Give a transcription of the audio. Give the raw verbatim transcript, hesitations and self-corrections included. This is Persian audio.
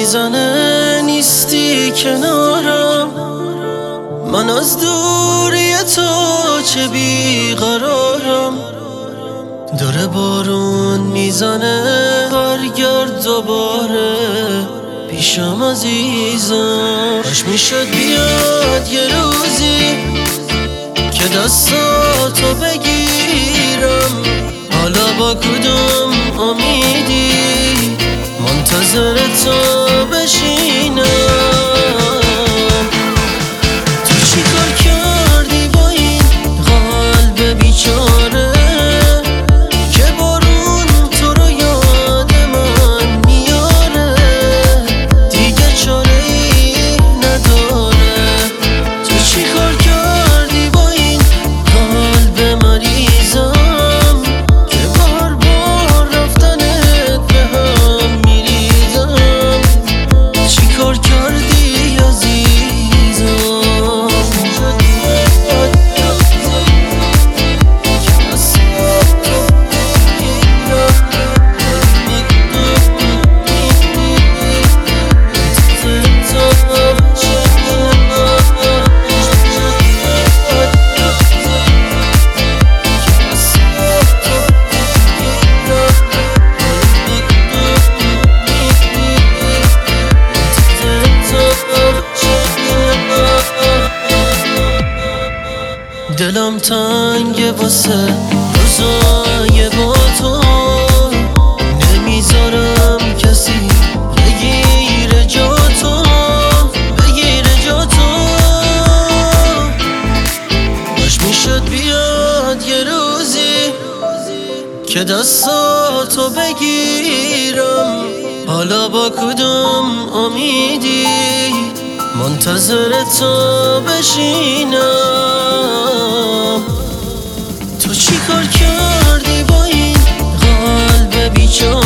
میزنه نیستی کنارم، من از دوری تو چه بیقرارم. داره بارون میزنه برگرد دوباره پیشم عزیزم. کاش میشد بیاد یه روزی که دستاتو بگیرم، حالا با کدوم امیدی منتظر تو بشینم. تو چی کار کردی با این قلب بیچاره که بارون تو رو یاد من میاره، دیگه چاره ای نداره. تو چی کار کردی با این قلب مریضم که بار بار رفتنت به هم میریزم. چی کار کردی عزیزم؟ دلم تنگه واسه روزای با تو، نمیذارم کسی بگیره جا تو، بگیره جا تو. باش میشد بیاد یه روزی که دستاتو بگیرم، حالا با کدوم امیدی منتظر تو بشینم. تو چی کار کردی با این قلب بیچاره